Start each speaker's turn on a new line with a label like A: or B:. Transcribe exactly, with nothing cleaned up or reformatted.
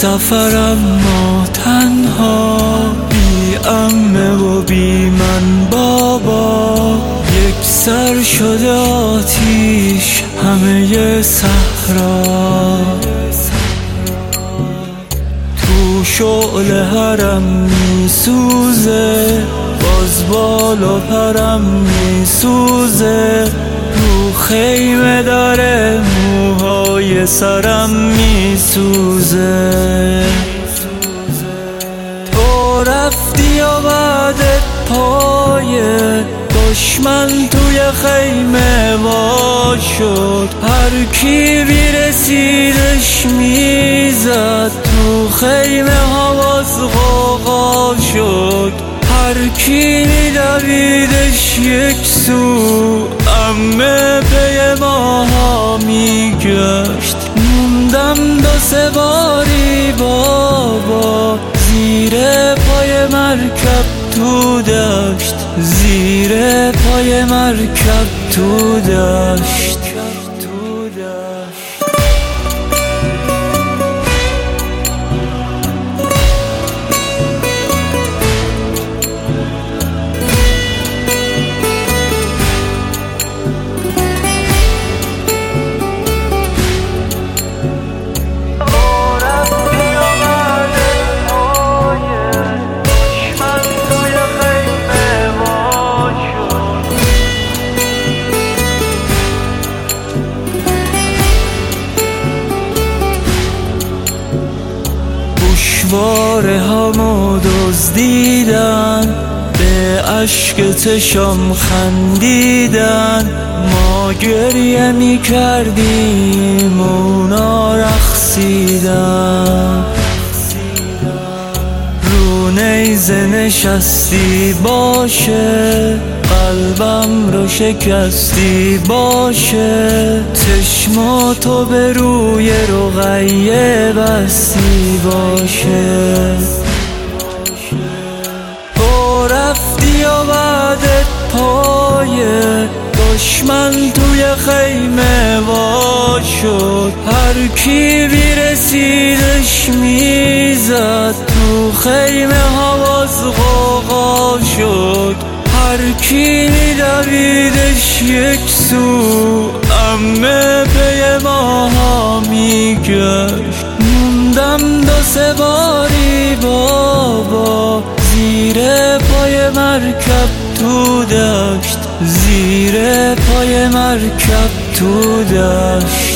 A: سفرم ما تنها، بی عمه و بی من بابا، یک سر شده آتیش همه صحرا. تو شعله حرم می سوزه، باز بال و پرم می سوزه، رو خیمه داره موهای سرم می سوزه. تو رفتی و بعدت پای دشمن توی خیمه وا شد، هر کی بیرسیدش میزد، تو خیمه حواس غوغا شد، هر کی میدویدش یک سو، عمه پی ماها میگشت. موندم دو سه باری بابا، زیر پای مرکب تو دشت، زیر پای مرکب تو دشت. گوشواره همو دزدیدن، به اشک چشم خندیدن، ما گریه می کردیم اونا رقصیدن. رو نیزه نشستی باشه، قلبم رو شکستی باشه، چشماتو به روی رقیه بستی باشه. تو رفتی و بعدت پای دشمن توی خیمه وا شد، هر کی بیرسیدش میزد، تو خیمه حواس غوغا شد، هر کی میدویدش یک سو، عمه پی ماها میگشت. موندم دو سه باری بابا، زیر پای مرکب تو دشت، زیر پای مرکب تو دشت.